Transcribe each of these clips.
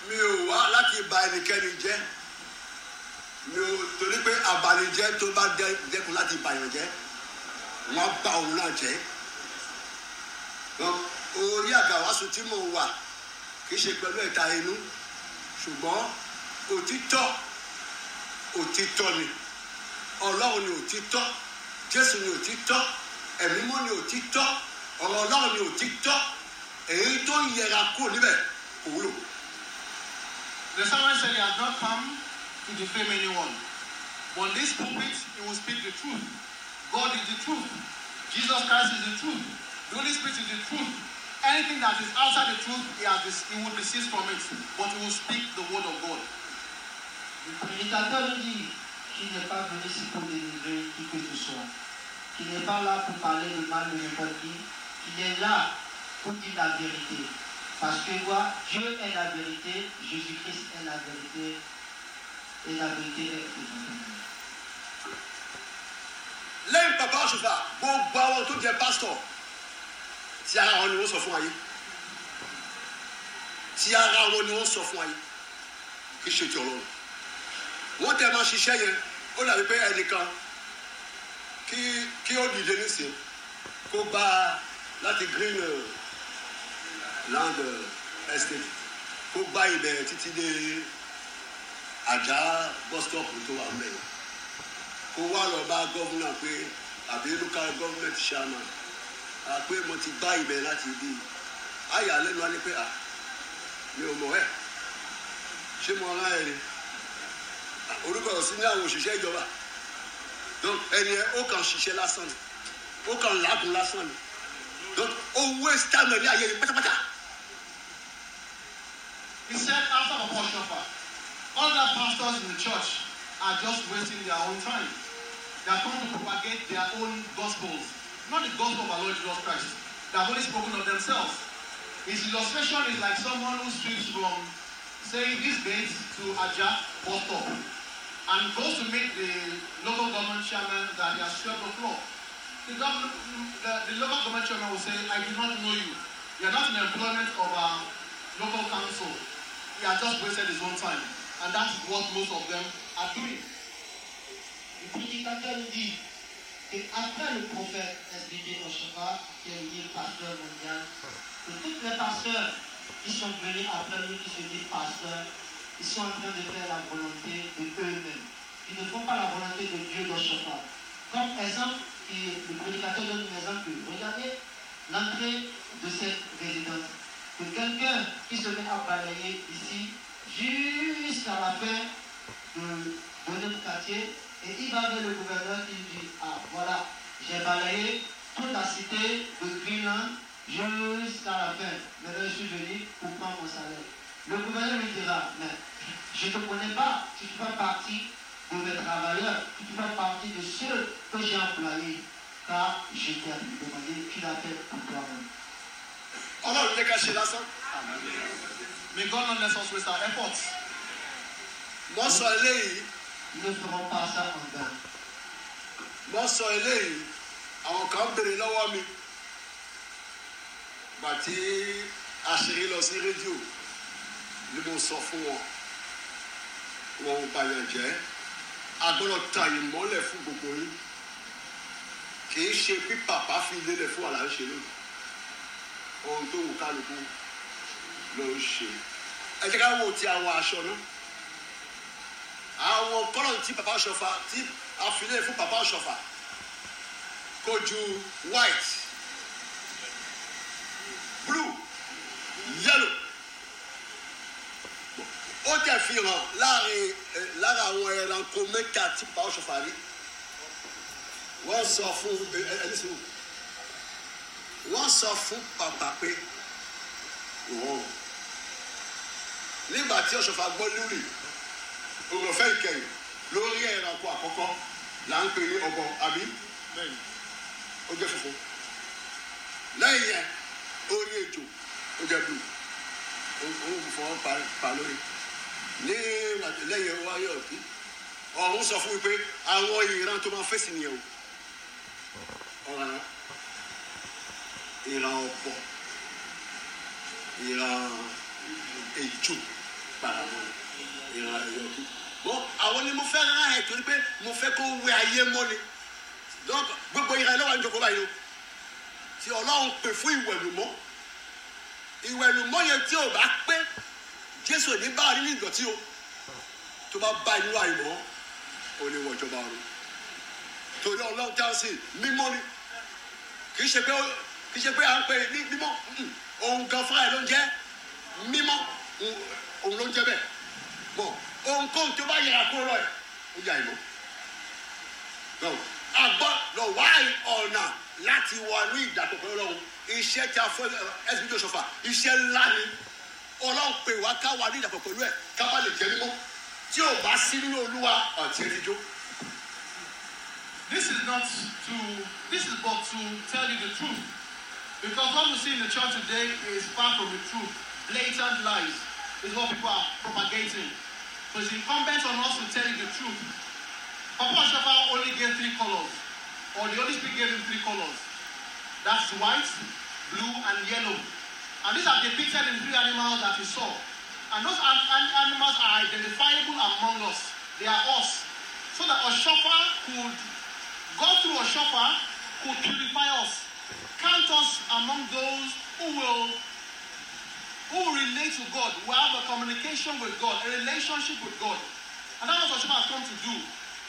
mi ò wá láti bà ẹnikẹ́ni jẹ́ mi ò torí pé àbànújẹ́ tó bá dẹ́kun láti bàyàn jẹ́ wọ́n bà òun náà jẹ́ orí àga wàásù tí mò ń wà kì í ṣe pẹ̀lú ẹ̀ta inú ṣùgbọ́n òtítọ́ ni Ọlọ́run ni òtítọ́ Jésù ni òtítọ́ ẹ̀mí mọ́ ni òtítọ́ ọ̀rọ̀ Ọlọ́run ni òtítọ́ èyí tó ń yẹra kúrò níbẹ̀ kò wúlò. The servant said he has not come to defame anyone. But on this pulpit, he will speak the truth. God is the truth. Jesus Christ is the truth. The Holy Spirit is the truth. Anything that is outside the truth, he will desist from it. But he will speak the word of God. Le prédicateur dit qu'il n'est pas venu ici pour délivrer qui que ce soit. Qu'il n'est pas là pour parler de mal de n'importe qui. Qu'il est là pour dire la vérité. Parce que voilà, Dieu est la vérité, Jésus-Christ est la vérité, et la vérité est éternelle. Lẹ́yìn Papa Ọ̀ṣọ́fà gbogbo àwọn tó jẹ́ pásítọ̀ tí ara wọn ni wọ́n sọ fún ayé tí ara wọn ni wọ́n sọ fún ayé kì í ṣe ti Ọlọ́run wọ́n tẹ̀ máa ṣiṣẹ́ yẹn ó dàbí pé ẹnìkan kí ó dìde nísìn kó gba láti green land estate kó gba ibẹ̀ títí dé àjà bus stop tó wà ń bẹ̀ kó wá lọ bá gọ́vùnà pé àbí local government chairman pé mo ti gbá ibẹ̀ láti bí àyà lẹ́nu wá ní pé mi ò mọ̀ ẹ́ ṣé mo rán ẹ ni orúkọ ọ̀sìn ní àwọn òṣìṣẹ́ ìjọba donc ẹni ẹ ó kàn ṣiṣẹ́ lásán ni ó kàn làágùn lásán ni donc owó ìsítàmù ní ayé ni pátápátá. He said after the Ọ̀ṣọ́fà, other pastors in the church are just wasting their own time. They are trying to propagate their own gospels, not the gospel of our Lord Jesus Christ. They have only spoken of themselves. His illustration is like someone who sweeps from, say, this gate to Ajah bus stop and goes to meet the local government chairman that he has swept the floor. The local government chairman will say, I do not know you. You are not in the employment of our local council. He has just wasted his own time. And that is what most of them are doing. Le prédicateur dit qu'après le prophète SBD Ọ̀ṣọ́fà, qui est le pasteur mondial, que tous les pasteurs qui sont venus après lui, qui se disent pasteurs, ils sont en train de faire la volonté de eux-mêmes. Ils ne font pas la volonté de Dieu d'Ọ̀ṣọ́fà. Comme exemple, le prédicateur donne un exemple. Regardez l'entrée de cette résidence. Que quelqu'un qui se met à balayer ici jusqu'à la fin de notre quartier, et il va vers le gouverneur qui dit, voilà, j'ai balayé toute la cité de Greenland jusqu'à la fin. Maintenant, je suis venu pour prendre mon salaire. Le gouverneur lui dira, mais je ne te connais pas, tu fais partie de mes travailleurs, tu fais partie de ceux que j'ai employés, car je t'ai demandé, tu l'as fait pour toi-même. Ọlọ́run jẹ́ ká ṣe lásán. May God not let us waste our efforts. Mo sọ eléyìí. Nous ne ferons pas ça en vain. Mo sọ eléyìí àwọn kan béèrè lọ́wọ́ mi gbà tí àṣírí lọ sí rédíò ni mo sọ fún wọn wọn ò bàyàn jẹ́ agbọ́dọ̀ ta ìmọ́lẹ̀ fún gbogbo yín kì í ṣe bí bàbá fi lélẹ̀ fún àlàyé ṣe lónìí ohun tó wù kálukú ló ń ṣe ẹ jẹ́ ká wo ti àwọn aṣọ náà àwọn kọ́lọ̀ tí Papa Ọ̀ṣọ́fà tí a fi lélẹ̀ fún Papa Ọ̀ṣọ́fà kò ju white blue yellow ó tẹ̀ fi hàn lára àwọn ẹranko mẹ́ta tí Papa Ọ̀ṣọ́fà rí wọ́n sọ fún ẹni sùn wọ́n sọ fún bàbá pé wọ́n nígbà tí Ọ̀ṣọ́fà gbọ́ lórí òròfẹ́ ìkẹyìn lórí ẹranko àkọ́kọ́ là ń pè ní ọ̀bọ àbí ó jẹ́ funfun lẹ́yìn yẹn ó rí ejò ó jẹ́ blue òun fọwọ́ pa lórí ní lẹ́yìn wáyé ọ̀tí ọ̀hún sọ fún mi pé àwọn ìran tó máa fèsì nìyẹn o ọ̀ràn ìran ọ̀pọ̀ ìran ejò paramọ́ ìran ẹ̀yọ́ kí. Bon, àwọn ni mo fẹ́ rán ẹ̀ torí pé mo fẹ́ kó wẹ ayé mọ́ ni. Donc gbogbo ìran ẹlọ́wà ń jókòó báyìí o. Tí Ọlọ́run pè fún ìwẹ̀nùmọ́. Ìwẹ̀nùmọ́ yẹn tí ò bá pé Jésù ní bá a nínú ìdọ̀tí o. Tó bá bá inú àìmọ́, ó ní wọ ìjọba ọ̀run. Torí Ọlọ́run tá a sì mímọ́ ni. Kì í ṣe pé à ń pè ní mímọ́. Òun gan fúnra ẹ̀ ló ń jẹ́ mímọ́. Òun ló ń jẹ́ bẹ́ẹ̀. Bon, ohunkóhun tó bá yẹra kúrò lọ ẹ̀ ó yà ìmọ̀. A gbọ́dọ̀ wá ọ̀nà láti wà ní ìdàpọ̀ pẹ̀lú Ọlọ́run. Iṣẹ́ tí a fọ́ SBJ Ọ̀ṣọ́fà, iṣẹ́ ńlá ni. Ọlọ́run pè wá ká wà ní ìdàpọ̀ pẹ̀lú ẹ̀ ká bá lè jẹ́ mímọ́. Tí ò bá sí nínú Olúwa àti ẹnìjó. This is but to tell you the truth. Because what we see in the church today is far from the truth. Blatant lies is what people are propagating. So it's incumbent on us to tell you the truth. Papa Ọ̀ṣọ́fà only gave 3 colors. Or the Holy Spirit gave him 3 colors. That's white, blue, and yellow. And these are depicted in 3 animals that he saw. And those animals are identifiable among us. They are us. So that Ọ̀ṣọ́fà could go through Ọ̀ṣọ́fà, could purify us, count us among those who will relate to God, who have a communication with God, a relationship with God. And that's what Ọ̀ṣọ́fà has come to do.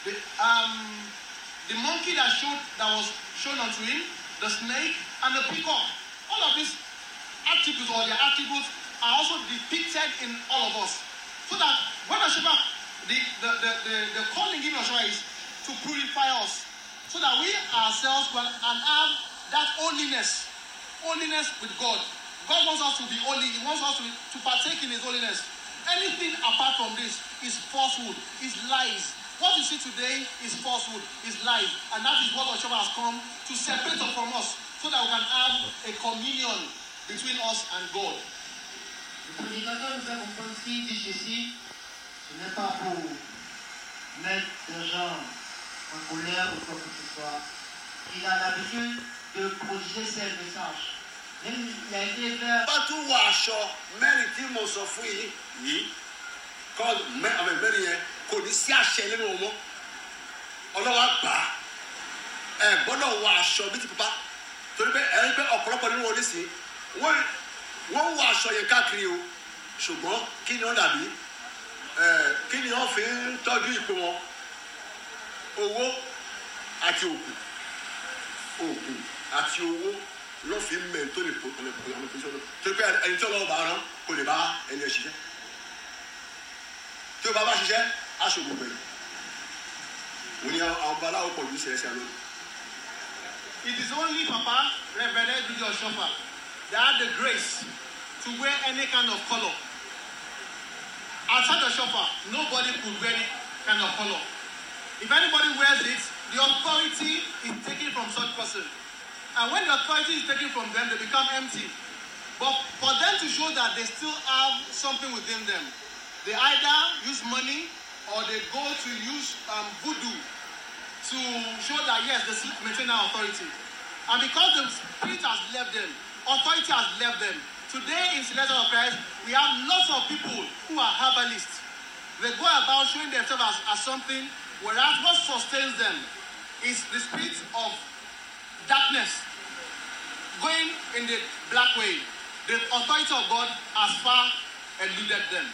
The monkey that was shown unto him, the snake, and the peacock. All of these attributes or their attributes are also depicted in all of us. So that when Ọ̀ṣọ́fà, the calling given Ọ̀ṣọ́fà is to purify us. So that we ourselves can have that holiness with God. God wants us to be holy. He wants us to partake in His holiness. Anything apart from this is falsehood, is lies. What you see today is falsehood, is lies. And that is what Ọ̀ṣọ́fà has come to separate us from us so that we can have a communion between us and God. Le prédicateur nous fait comprendre qu'il dit ceci, ce n'est pas pour mettre les gens en colère ou quoi que ce soit. Il a l'habitude de prodiger ses messages. Même il a été vers... Bá tún wọ aṣọ mẹ́rin tí mo sọ fún yìí kọ́ mẹ́rin yẹn kò ní sí àṣẹ nínú wọn mọ́. Ọlọ́wà gbà á. Ẹ gbọ́dọ̀ wọ aṣọ bí ti pupa. Torí pé ẹ̀rí pé ọ̀pọ̀lọpọ̀ nínú wọn nísìnyí wọ́n wọ aṣọ yẹn káàkiri o. Ṣùgbọ́n kí ni wọ́n dàbí? Kí ni wọ́n fi ń tọ́jú ipò wọn? Owó àti òògùn. Òògùn àti owó ló fi ń mẹ́ntó ní àwọn ìpínlẹ̀ tó pé ẹni tí Ọlọ́run bá rán kò lè bá ẹni ẹ̀ ṣiṣẹ́. Tí ó bá ṣiṣẹ́, á ṣògùn pẹ̀lú. Mo ní àwọn babaláwo pọ̀ ju ìṣẹ̀lẹ̀ sí àlọ́. It is only Papa, Reverend SBJ Ọ̀ṣọ́fà, that had the grace to wear any kind of color. Outside Ọ̀ṣọ́fà, nobody could wear any kind of color. If anybody wears it, the authority is taken from such person. And when the authority is taken from them, they become empty. But for them to show that they still have something within them, they either use money or they go to use voodoo to show that yes, they still maintain their authority. And because the spirit has left them, authority has left them. Today in Celestial of Christ, we have lots of people who are herbalists. They go about showing themselves as something, whereas what sustains them is the spirit of darkness going in the black way. The authority of God has far eluded them.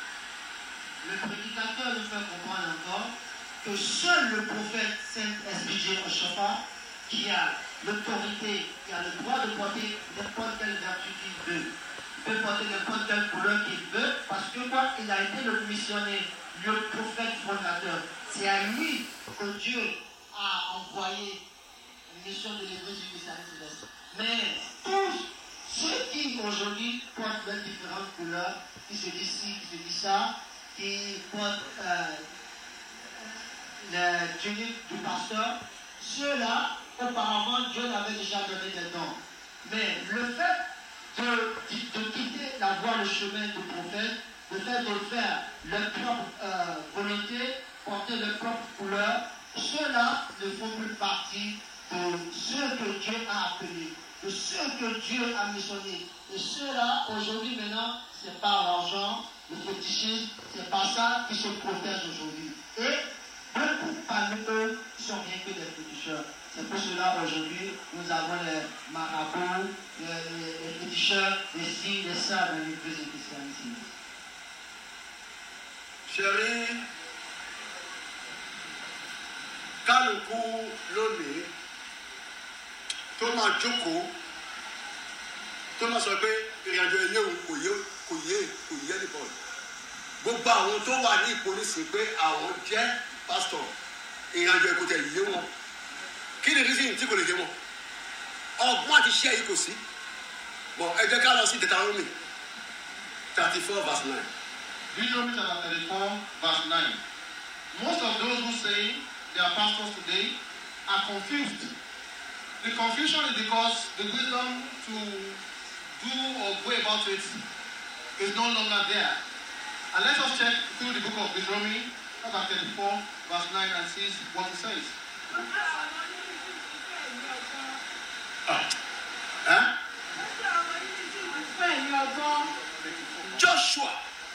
Le prédicateur nous fait comprendre encore que seul le prophète Saint SBJ Ọ̀ṣọ́fà, qui a l'autorité, qui a le droit de porter n'importe quelle vertu qu'il veut, peut porter n'importe quelle couleur qu'il veut, parce que quoi, il a été le missionnaire, le prophète fondateur. C'est à lui que Dieu a envoyé une mission de l'Église du Christianisme céleste. Mais tous ceux qui aujourd'hui portent leurs différentes couleurs, qui se disent ci, qui se disent ça, qui portent le tunique du pasteur, ceux-là, auparavant, Dieu l'avait déjà donné des dons. Mais le fait de quitter la voie, le chemin du prophète, le fait de faire leur propre volonté, porter leur propre couleur, ceux-là ne font plus partie de ceux que Dieu a appelés, de ceux que Dieu a missionnés. Et ceux-là, aujourd'hui, maintenant, c'est par l'argent, le fétichisme, c'est par ça qu'ils se protègent aujourd'hui. Et beaucoup parmi eux sont rien que des féticheurs. C'est pour cela aujourd'hui, nous avons les marabouts, les féticheurs, les signes, les saints dans l'église du christianisme. Chérie, kálukú lónìí tó máa jókòó tó máa sọ pé ìrìnàjò ilé òun kò yé nìkan gbogbo àwọn tó wà ní ipò nísìnyí pé àwọn jẹ́ pásítọ̀ ìrìnàjò kò tẹ̀ yé wọn kí ni reason tí kò lè yé wọn ọgbọ́n àti iṣẹ́ yìí kò sí bọ̀ ẹ jẹ́ ká lọ sí Deuteronomy 34 verse 9. Deuteronomy chapter 34 verse 9. Most of those who say they are pastors today are confused. The confusion is because the wisdom to do or go about it is no longer there. And let us check through the book of Deuteronomy chapter 34 verse 9 and see what it says. Joshua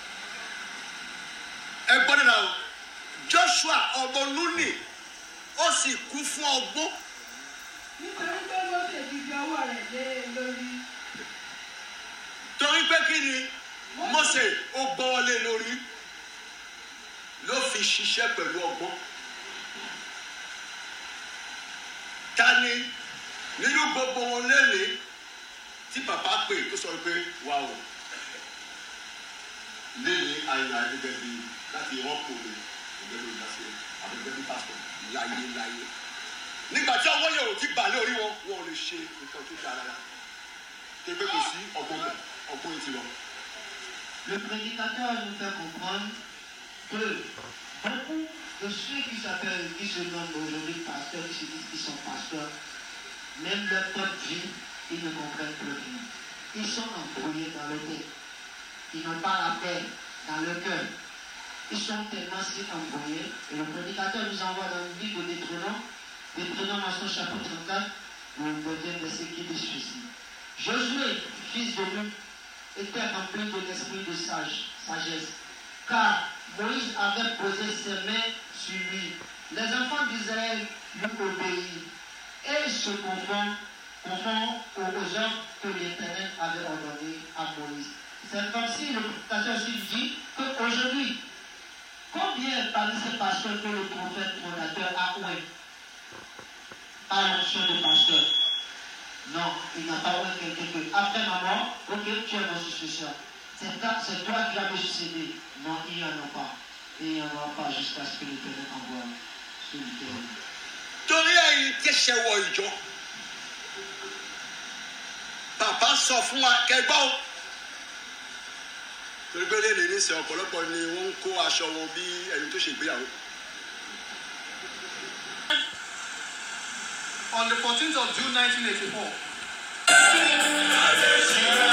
ẹgbọ́n náà Joshua ọmọ Núnì ó sì kú fún ọgbọ́n. Nítorí pé Mósè ti fi ọwọ́ rẹ̀ lé e lórí. Torí pé kí ni Mósè ó gbọ́wọ́ lé lórí ló fi ṣiṣẹ́ pẹ̀lú ọgbọ́n. Ta ni nínú gbogbo wọn lélẹ̀ tí bàbá pè tó sọ pé wà o lélẹ̀ àyìnlá gẹ́gẹ́ bí láti rọ́pò mi gẹ́gẹ́ bí ìdásí àti gẹ́gẹ́ bí pásítọ̀ láyé. Nígbà tí ọwọ́ yẹn ò ti bà lórí wọn wọn ò lè ṣe nǹkan tó dára rárá. Tẹ́gbẹ́ kò sí ọgbọ́n ti lọ. Le prédicateur nous fait comprendre que beaucoup de ceux qui se nomment aujourd'hui pasteurs, qui se disent qu'ils sont pasteurs, même leur propre vie, ils ne comprennent plus rien. Ils sont embrouillés dans leur tête. Ils n'ont pas la paix dans leur cœur. Ils sont tellement si embrouillés. Et le prédicateur nous envoie dans le livre de Deutéronome à son chapitre 34, le 9e verset qui dit ceci. Josué, fils de Nun, était rempli de l'esprit de sagesse, car Moïse avait posé ses mains sur lui. Les enfants d'Israël lui obéirent et se confondent aux ordres que l'Éternel avait ordonnés à Moïse. C'est comme si le prédicateur aussi dit qu'aujourd'hui, combien parmi ces pasteurs que le prophète fondateur a oué par l'onction de pasteur? Non, il n'a pas oué quelqu'un que après ma mort, ok, tu es mon successeur. C'est toi qui as me succédé. Non, il n'y en a pas. Et il n'y en aura pas jusqu'à ce que l'Éternel envoie celui qui est. Torí ẹ̀yin tí ṣe wọ ìjọ bàbá sọ fún wa kẹgbọ́ o torí pé lè ní sẹ ọ̀pọ̀lọpọ̀ ni wọ́n ń kó aṣọ wọn bí ẹni tó ṣègbéyàwó. On the 14th of June 1984.